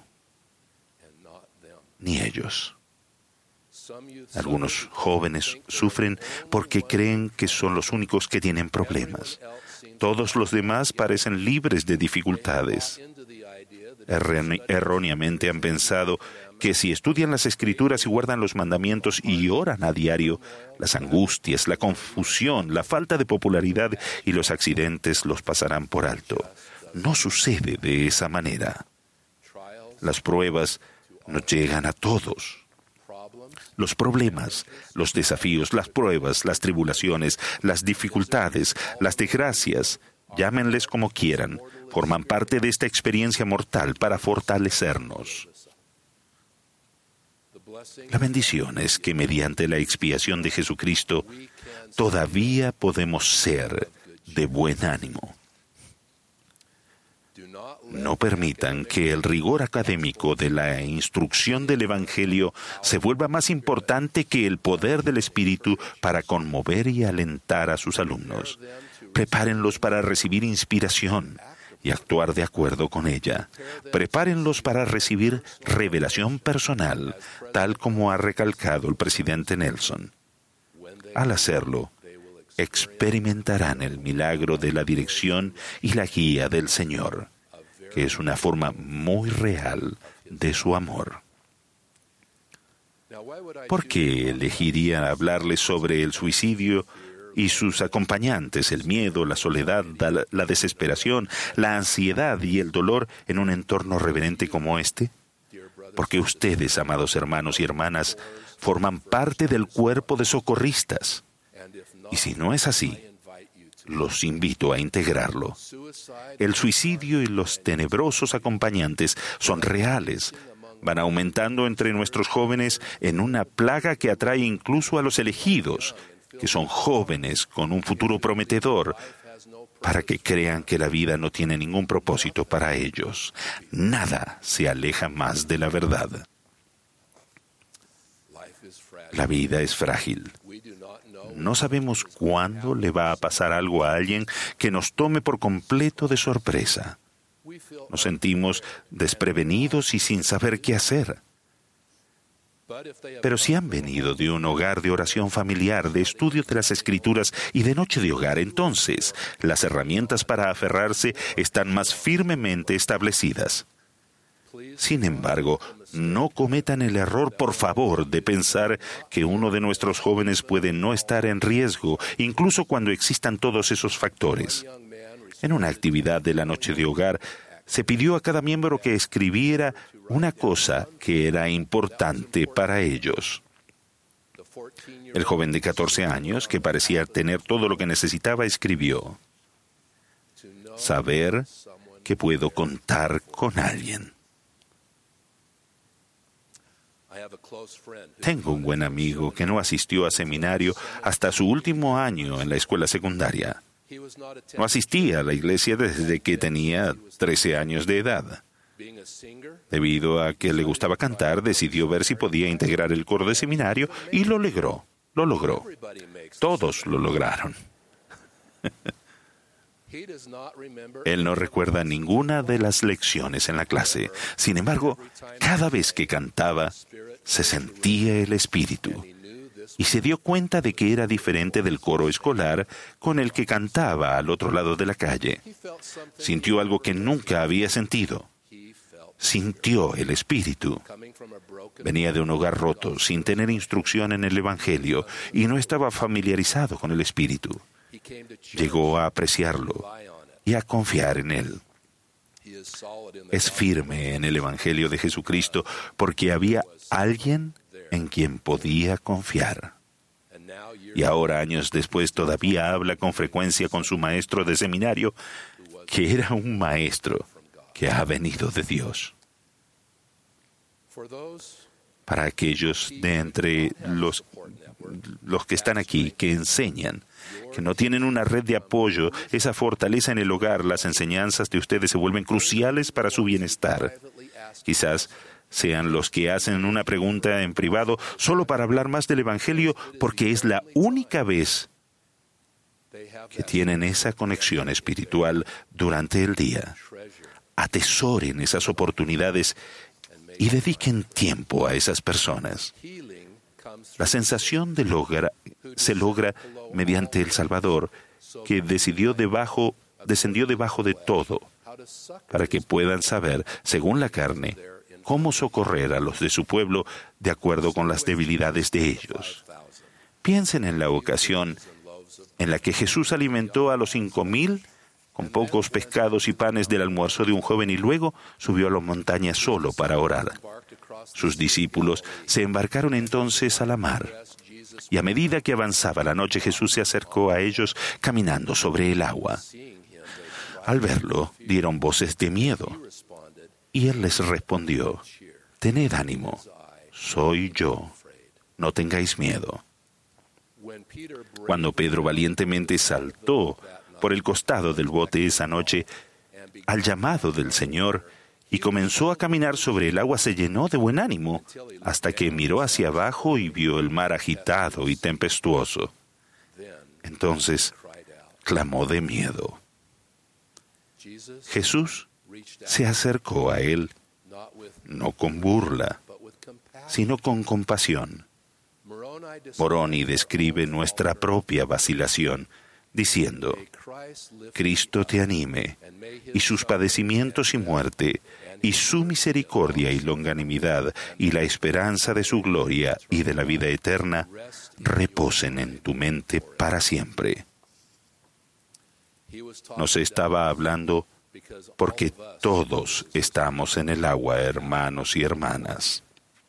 B: ni ellos. Algunos jóvenes sufren porque creen que son los únicos que tienen problemas. Todos los demás parecen libres de dificultades. Erróneamente han pensado que si estudian las Escrituras y guardan los mandamientos y oran a diario, las angustias, la confusión, la falta de popularidad y los accidentes los pasarán por alto. No sucede de esa manera. Las pruebas nos llegan a todos. Los problemas, los desafíos, las pruebas, las tribulaciones, las dificultades, las desgracias, llámenles como quieran, forman parte de esta experiencia mortal para fortalecernos. La bendición es que mediante la expiación de Jesucristo todavía podemos ser de buen ánimo. No permitan que el rigor académico de la instrucción del Evangelio se vuelva más importante que el poder del Espíritu para conmover y alentar a sus alumnos. Prepárenlos para recibir inspiración y actuar de acuerdo con ella. Prepárenlos para recibir revelación personal, tal como ha recalcado el presidente Nelson. Al hacerlo, experimentarán el milagro de la dirección y la guía del Señor, que es una forma muy real de su amor. ¿Por qué elegiría hablarles sobre el suicidio y sus acompañantes, el miedo, la soledad, la, la desesperación, la ansiedad y el dolor en un entorno reverente como este? Porque ustedes, amados hermanos y hermanas, forman parte del cuerpo de socorristas. Y si no es así, los invito a integrarlo. El suicidio y los tenebrosos acompañantes son reales. Van aumentando entre nuestros jóvenes en una plaga que atrae incluso a los elegidos, que son jóvenes con un futuro prometedor, para que crean que la vida no tiene ningún propósito para ellos. Nada se aleja más de la verdad. La vida es frágil. No sabemos cuándo le va a pasar algo a alguien que nos tome por completo de sorpresa. Nos sentimos desprevenidos y sin saber qué hacer. Pero si han venido de un hogar de oración familiar, de estudio de las Escrituras y de noche de hogar, entonces las herramientas para aferrarse están más firmemente establecidas. Sin embargo, no cometan el error, por favor, de pensar que uno de nuestros jóvenes puede no estar en riesgo, incluso cuando existan todos esos factores. En una actividad de la noche de hogar, se pidió a cada miembro que escribiera una cosa que era importante para ellos. El joven de catorce años, que parecía tener todo lo que necesitaba, escribió: saber que puedo contar con alguien. Tengo un buen amigo que no asistió a seminario hasta su último año en la escuela secundaria. No asistía a la iglesia desde que tenía trece años de edad. Debido a que le gustaba cantar, decidió ver si podía integrar el coro de seminario y lo logró. Lo logró. Todos lo lograron. Él no recuerda ninguna de las lecciones en la clase. Sin embargo, cada vez que cantaba, se sentía el Espíritu. Y se dio cuenta de que era diferente del coro escolar con el que cantaba al otro lado de la calle. Sintió algo que nunca había sentido. Sintió el Espíritu. Venía de un hogar roto, sin tener instrucción en el Evangelio, y no estaba familiarizado con el Espíritu. Llegó a apreciarlo y a confiar en él. Es firme en el Evangelio de Jesucristo porque había alguien en quien podía confiar. Y ahora, años después, todavía habla con frecuencia con su maestro de seminario, que era un maestro que ha venido de Dios. Para aquellos de entre los, los que están aquí, que enseñan, que no tienen una red de apoyo, esa fortaleza en el hogar, las enseñanzas de ustedes se vuelven cruciales para su bienestar. Quizás sean los que hacen una pregunta en privado solo para hablar más del Evangelio, porque es la única vez que tienen esa conexión espiritual durante el día. Atesoren esas oportunidades y dediquen tiempo a esas personas. La sensación de logra, se logra mediante el Salvador, que decidió debajo, descendió debajo de todo, para que puedan saber, según la carne, cómo socorrer a los de su pueblo de acuerdo con las debilidades de ellos. Piensen en la ocasión en la que Jesús alimentó a los cinco mil con pocos pescados y panes del almuerzo de un joven y luego subió a las montañas solo para orar. Sus discípulos se embarcaron entonces a la mar, y a medida que avanzaba la noche Jesús se acercó a ellos caminando sobre el agua. Al verlo, dieron voces de miedo, y él les respondió: «Tened ánimo, soy yo, no tengáis miedo». Cuando Pedro valientemente saltó por el costado del bote esa noche, al llamado del Señor, y comenzó a caminar sobre el agua, se llenó de buen ánimo, hasta que miró hacia abajo y vio el mar agitado y tempestuoso. Entonces clamó de miedo. Jesús se acercó a él, no con burla, sino con compasión. Moroni describe nuestra propia vacilación, diciendo: «Cristo te anime, y sus padecimientos y muerte, y su misericordia y longanimidad, y la esperanza de su gloria y de la vida eterna, reposen en tu mente para siempre». Nos estaba hablando porque todos estamos en el agua, hermanos y hermanas.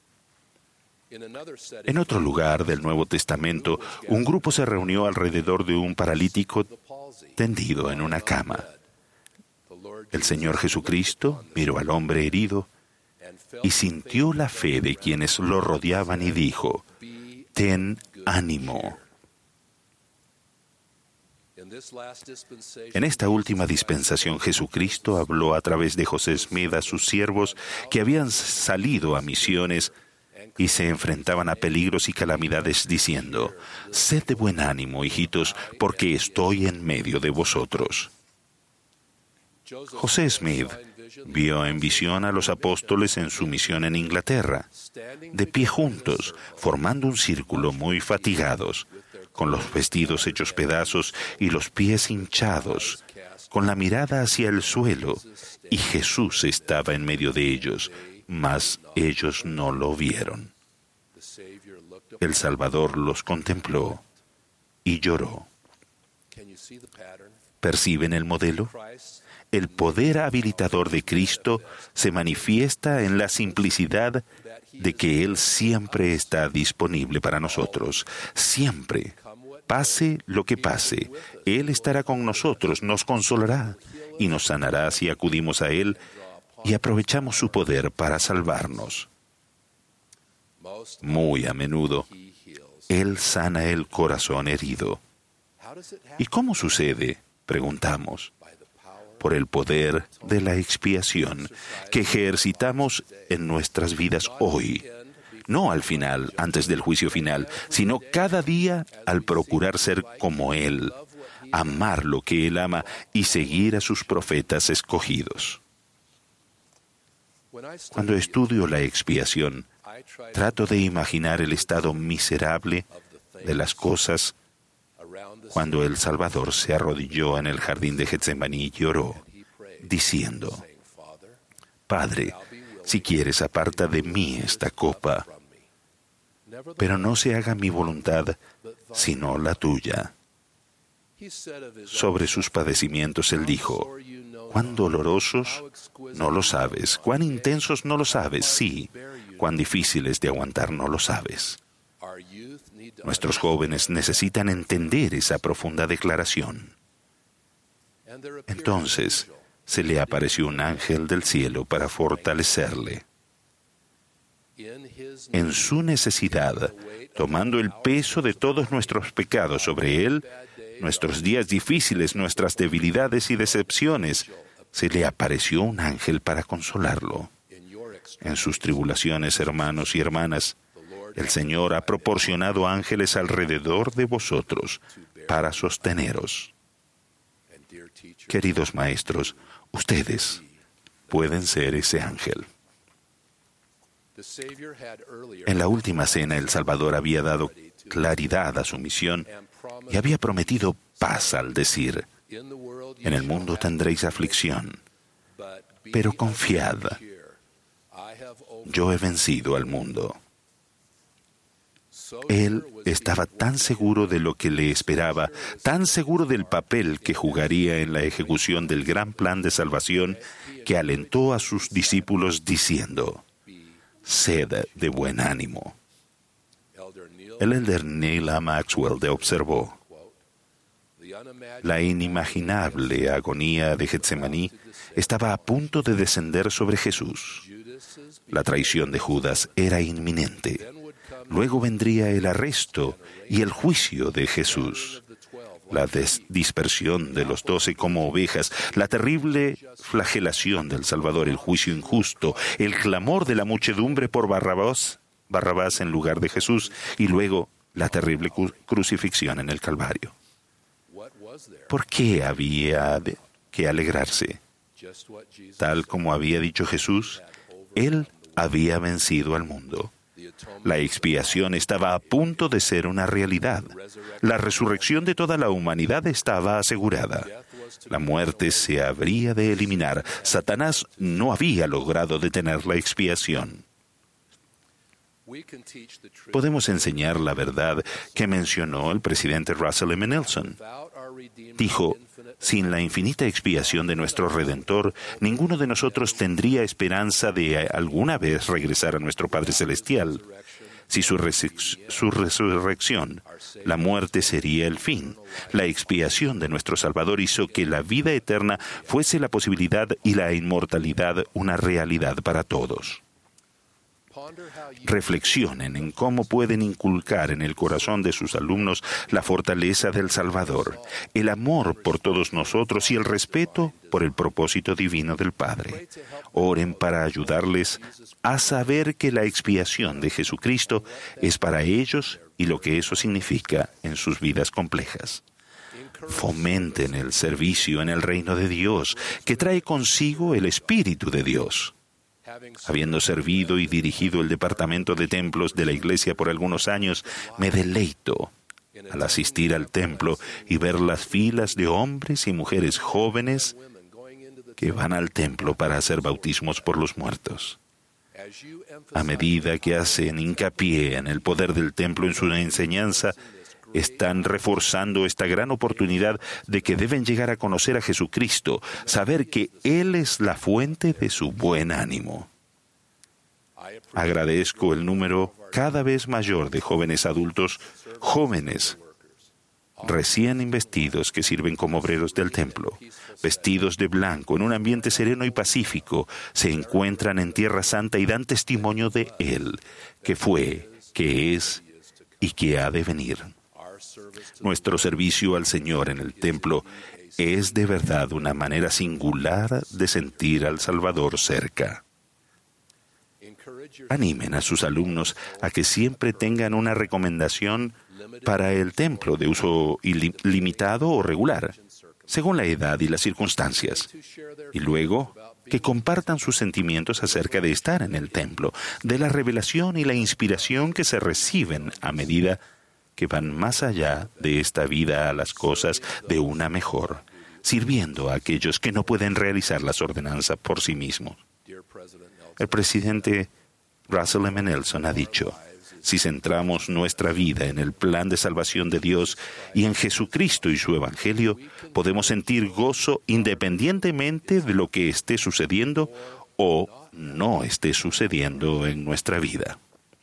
B: En otro lugar del Nuevo Testamento, un grupo se reunió alrededor de un paralítico tendido en una cama. El Señor Jesucristo miró al hombre herido y sintió la fe de quienes lo rodeaban y dijo: «Ten ánimo». En esta última dispensación, Jesucristo habló a través de José Smith a sus siervos que habían salido a misiones y se enfrentaban a peligros y calamidades, diciendo: «Sed de buen ánimo, hijitos, porque estoy en medio de vosotros». José Smith vio en visión a los apóstoles en su misión en Inglaterra, de pie juntos, formando un círculo, muy fatigados, con los vestidos hechos pedazos y los pies hinchados, con la mirada hacia el suelo, y Jesús estaba en medio de ellos, mas ellos no lo vieron. El Salvador los contempló y lloró. ¿Perciben el modelo? El poder habilitador de Cristo se manifiesta en la simplicidad de que Él siempre está disponible para nosotros. Siempre. Pase lo que pase, Él estará con nosotros, nos consolará y nos sanará si acudimos a Él y aprovechamos su poder para salvarnos. Muy a menudo, Él sana el corazón herido. ¿Y cómo sucede?, preguntamos. Por el poder de la expiación que ejercitamos en nuestras vidas hoy. No al final, antes del juicio final, sino cada día al procurar ser como Él, amar lo que Él ama y seguir a sus profetas escogidos. Cuando estudio la expiación, trato de imaginar el estado miserable de las cosas cuando el Salvador se arrodilló en el jardín de Getsemaní y oró, diciendo: «Padre, si quieres, aparta de mí esta copa, pero no se haga mi voluntad, sino la tuya». Sobre sus padecimientos Él dijo: «Cuán dolorosos, no lo sabes. Cuán intensos, no lo sabes. Sí, cuán difíciles de aguantar, no lo sabes». Nuestros jóvenes necesitan entender esa profunda declaración. Entonces, se le apareció un ángel del cielo para fortalecerle. En su necesidad, tomando el peso de todos nuestros pecados sobre él, nuestros días difíciles, nuestras debilidades y decepciones, se le apareció un ángel para consolarlo. En sus tribulaciones, hermanos y hermanas, el Señor ha proporcionado ángeles alrededor de vosotros para sosteneros. Queridos maestros, ustedes pueden ser ese ángel. En la última cena, el Salvador había dado claridad a su misión y había prometido paz al decir: «En el mundo tendréis aflicción, pero confiad, yo he vencido al mundo. Él estaba tan seguro de lo que le esperaba, tan seguro del papel que jugaría en la ejecución del gran plan de salvación, que alentó a sus discípulos diciendo: «Sed de buen ánimo». El elder Neil A. Maxwell observó: «La inimaginable agonía de Getsemaní estaba a punto de descender sobre Jesús. La traición de Judas era inminente. Luego vendría el arresto y el juicio de Jesús, la des- dispersión de los doce como ovejas, la terrible flagelación del Salvador, el juicio injusto, el clamor de la muchedumbre por Barrabás, Barrabás en lugar de Jesús, y luego la terrible cru- crucifixión en el Calvario. ¿Por qué había de- que alegrarse? Tal como había dicho Jesús, Él había vencido al mundo. La expiación estaba a punto de ser una realidad. La resurrección de toda la humanidad estaba asegurada. La muerte se habría de eliminar. Satanás no había logrado detener la expiación. Podemos enseñar la verdad que mencionó el presidente Russell M. Nelson. Dijo: «Sin la infinita expiación de nuestro Redentor, ninguno de nosotros tendría esperanza de alguna vez regresar a nuestro Padre Celestial. Si su, res- su resurrección, la muerte sería el fin. La expiación de nuestro Salvador hizo que la vida eterna fuese la posibilidad y la inmortalidad una realidad para todos». Reflexionen en cómo pueden inculcar en el corazón de sus alumnos la fortaleza del Salvador, el amor por todos nosotros y el respeto por el propósito divino del Padre. Oren para ayudarles a saber que la expiación de Jesucristo es para ellos y lo que eso significa en sus vidas complejas. Fomenten el servicio en el reino de Dios, que trae consigo el Espíritu de Dios. Habiendo servido y dirigido el departamento de templos de la iglesia por algunos años, me deleito al asistir al templo y ver las filas de hombres y mujeres jóvenes que van al templo para hacer bautismos por los muertos. A medida que hacen hincapié en el poder del templo en su enseñanza, están reforzando esta gran oportunidad de que deben llegar a conocer a Jesucristo, saber que Él es la fuente de su buen ánimo. Agradezco el número cada vez mayor de jóvenes adultos, jóvenes recién investidos que sirven como obreros del templo, vestidos de blanco, en un ambiente sereno y pacífico, se encuentran en Tierra Santa y dan testimonio de Él, que fue, que es y que ha de venir. Nuestro servicio al Señor en el templo es de verdad una manera singular de sentir al Salvador cerca. Animen a sus alumnos a que siempre tengan una recomendación para el templo de uso ilim- limitado o regular, según la edad y las circunstancias. Y luego, que compartan sus sentimientos acerca de estar en el templo, de la revelación y la inspiración que se reciben a medida que van más allá de esta vida a las cosas de una mejor, sirviendo a aquellos que no pueden realizar las ordenanzas por sí mismos. El presidente Russell M. Nelson ha dicho: si centramos nuestra vida en el plan de salvación de Dios y en Jesucristo y su Evangelio, podemos sentir gozo independientemente de lo que esté sucediendo o no esté sucediendo en nuestra vida.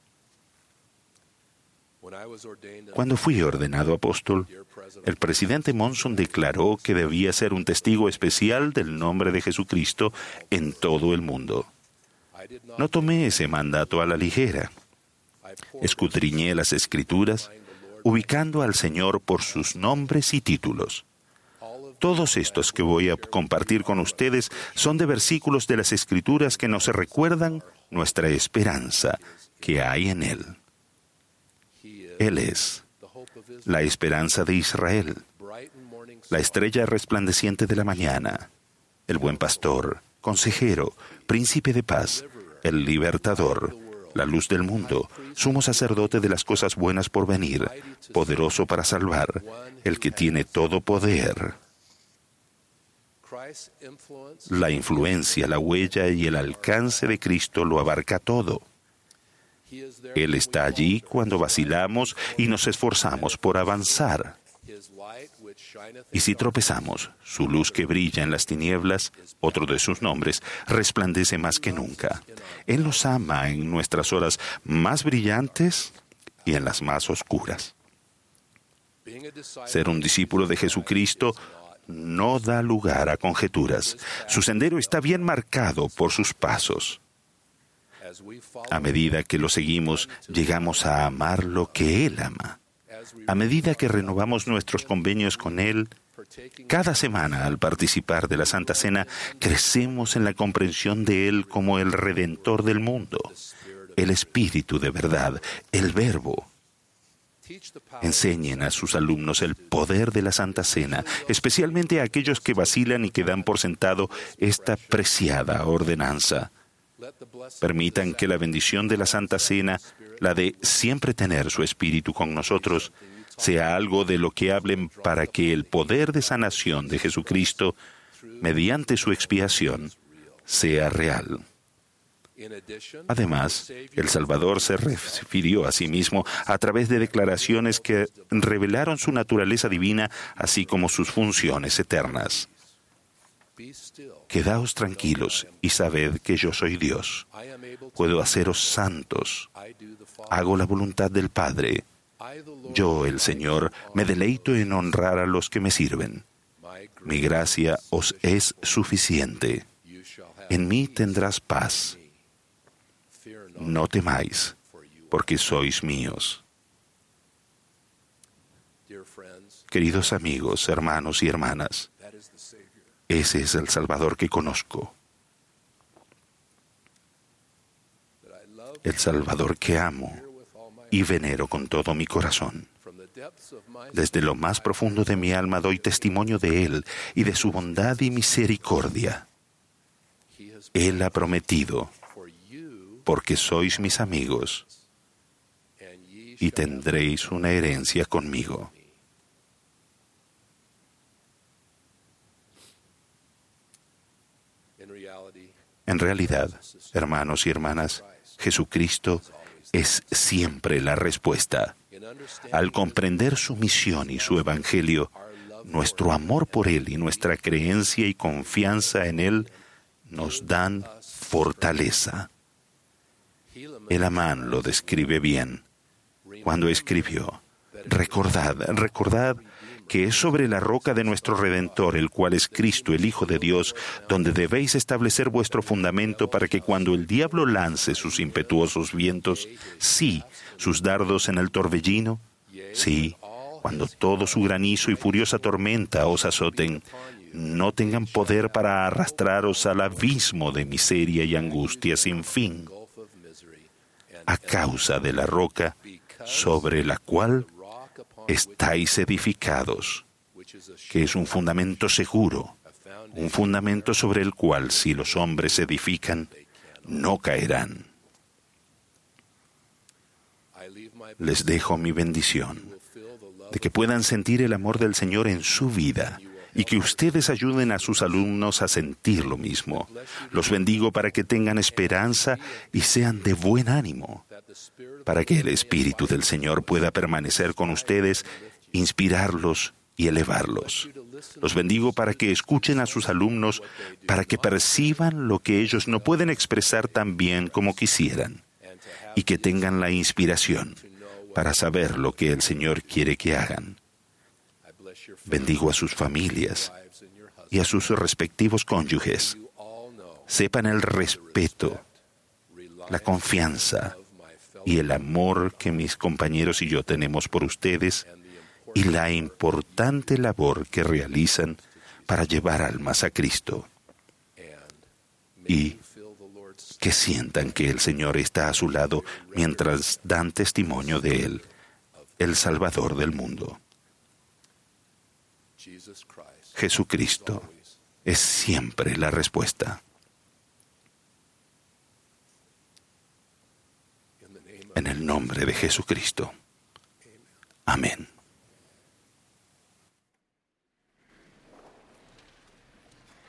B: Cuando fui ordenado apóstol, el presidente Monson declaró que debía ser un testigo especial del nombre de Jesucristo en todo el mundo. No tomé ese mandato a la ligera. Escudriñé las Escrituras, ubicando al Señor por sus nombres y títulos. Todos estos que voy a compartir con ustedes son de versículos de las Escrituras que nos recuerdan nuestra esperanza que hay en Él. Él es la esperanza de Israel, la estrella resplandeciente de la mañana, el buen pastor, consejero, príncipe de paz, el libertador, la luz del mundo, sumo sacerdote de las cosas buenas por venir, poderoso para salvar, el que tiene todo poder. La influencia, la huella y el alcance de Cristo lo abarca todo. Él está allí cuando vacilamos y nos esforzamos por avanzar. Y si tropezamos, su luz que brilla en las tinieblas, otro de sus nombres, resplandece más que nunca. Él nos ama en nuestras horas más brillantes y en las más oscuras. Ser un discípulo de Jesucristo no da lugar a conjeturas. Su sendero está bien marcado por sus pasos. A medida que lo seguimos, llegamos a amar lo que Él ama. A medida que renovamos nuestros convenios con Él, cada semana al participar de la Santa Cena, crecemos en la comprensión de Él como el Redentor del mundo, el Espíritu de verdad, el Verbo. Enseñen a sus alumnos el poder de la Santa Cena, especialmente a aquellos que vacilan y que dan por sentado esta preciada ordenanza. Permitan que la bendición de la Santa Cena, la de siempre tener su Espíritu con nosotros, sea algo de lo que hablen para que el poder de sanación de Jesucristo, mediante su expiación, sea real. Además, el Salvador se refirió a sí mismo a través de declaraciones que revelaron su naturaleza divina, así como sus funciones eternas. Quedaos tranquilos y sabed que yo soy Dios. Puedo haceros santos. Hago la voluntad del Padre. Yo, el Señor, me deleito en honrar a los que me sirven. Mi gracia os es suficiente. En mí tendrás paz. No temáis, porque sois míos. Queridos amigos, hermanos y hermanas, ese es el Salvador que conozco. El Salvador que amo y venero con todo mi corazón. Desde lo más profundo de mi alma doy testimonio de Él y de su bondad y misericordia. Él ha prometido, porque sois mis amigos, y tendréis una herencia conmigo. En realidad, hermanos y hermanas, Jesucristo es siempre la respuesta. Al comprender su misión y su evangelio, nuestro amor por Él y nuestra creencia y confianza en Él nos dan fortaleza. El Amán lo describe bien cuando escribió: Recordad, recordad que es sobre la roca de nuestro Redentor, el cual es Cristo, el Hijo de Dios, donde debéis establecer vuestro fundamento para que cuando el diablo lance sus impetuosos vientos, sí, sus dardos en el torbellino, sí, cuando todo su granizo y furiosa tormenta os azoten, no tengan poder para arrastraros al abismo de miseria y angustia sin fin, a causa de la roca sobre la cual estáis edificados, que es un fundamento seguro, un fundamento sobre el cual, si los hombres edifican, no caerán. Les dejo mi bendición, de que puedan sentir el amor del Señor en su vida y que ustedes ayuden a sus alumnos a sentir lo mismo. Los bendigo para que tengan esperanza y sean de buen ánimo, para que el Espíritu del Señor pueda permanecer con ustedes, inspirarlos y elevarlos. Los bendigo para que escuchen a sus alumnos, para que perciban lo que ellos no pueden expresar tan bien como quisieran, y que tengan la inspiración para saber lo que el Señor quiere que hagan. Bendigo a sus familias y a sus respectivos cónyuges. Sepan el respeto, la confianza y el amor que mis compañeros y yo tenemos por ustedes y la importante labor que realizan para llevar almas a Cristo. Y que sientan que el Señor está a su lado mientras dan testimonio de Él, el Salvador del mundo. Jesucristo es siempre la respuesta. En el nombre de Jesucristo. Amén.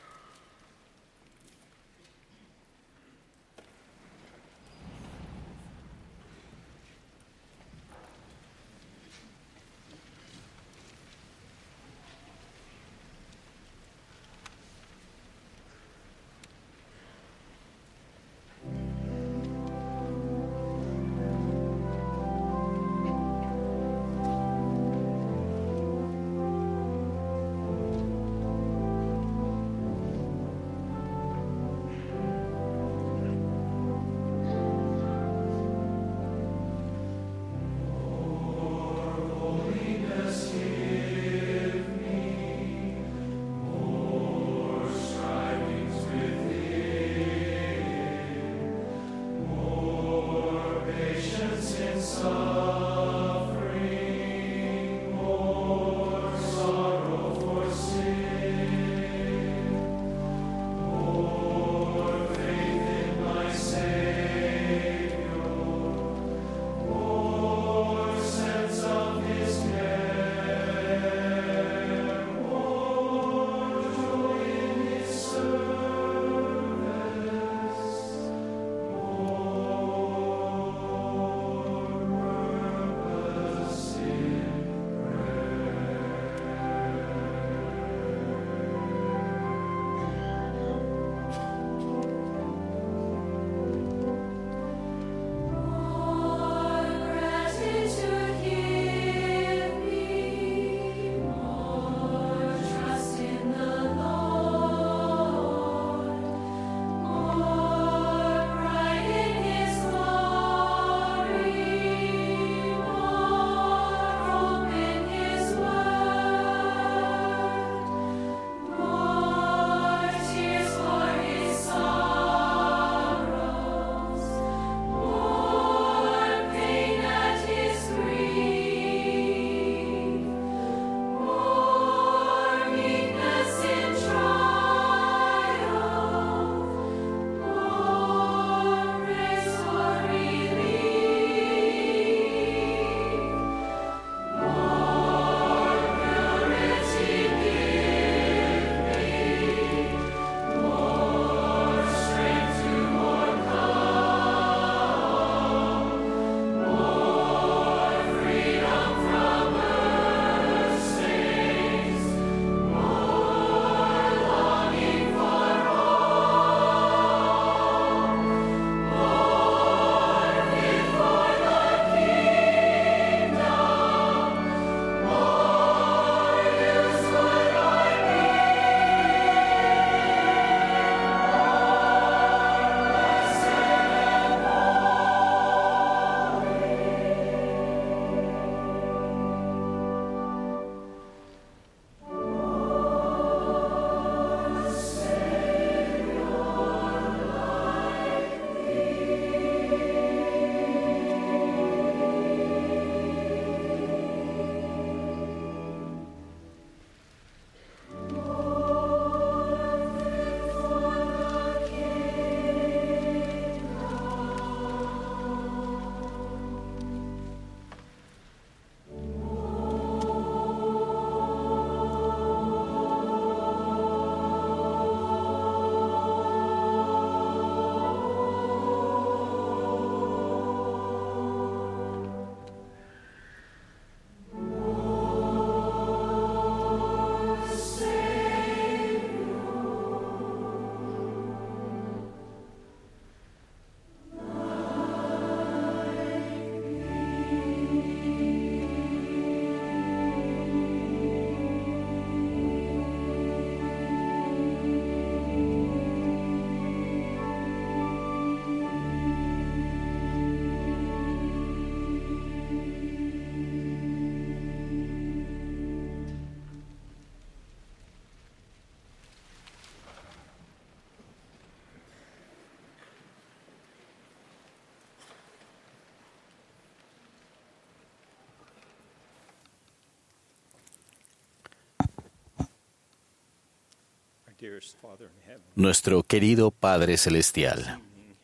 C: Nuestro querido Padre Celestial,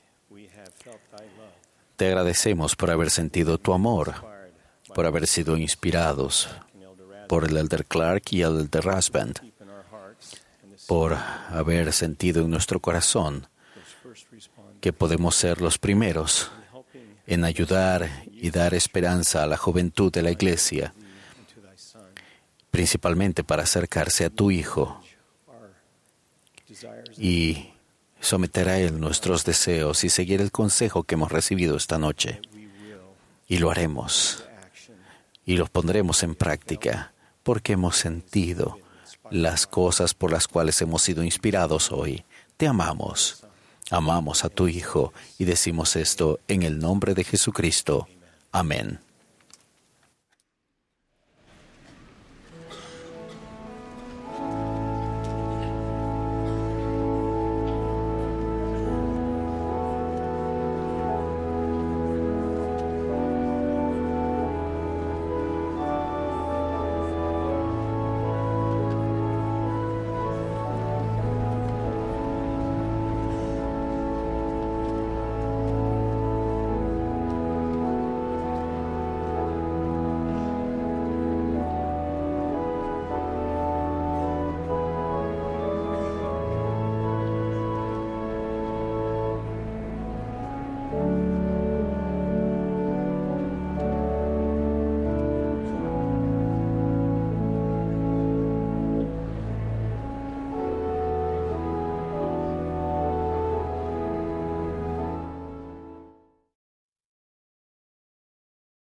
C: te agradecemos por haber sentido tu amor, por haber sido inspirados por el Elder Clark y el Elder Rasband, por haber sentido en nuestro corazón que podemos ser los primeros en ayudar y dar esperanza a la juventud de la Iglesia, principalmente para acercarse a tu Hijo y someter a Él nuestros deseos y seguir el consejo que hemos recibido esta noche. Y lo haremos y los pondremos en práctica porque hemos sentido las cosas por las cuales hemos sido inspirados hoy. Te amamos, amamos a tu Hijo y decimos esto en el nombre de Jesucristo. Amén.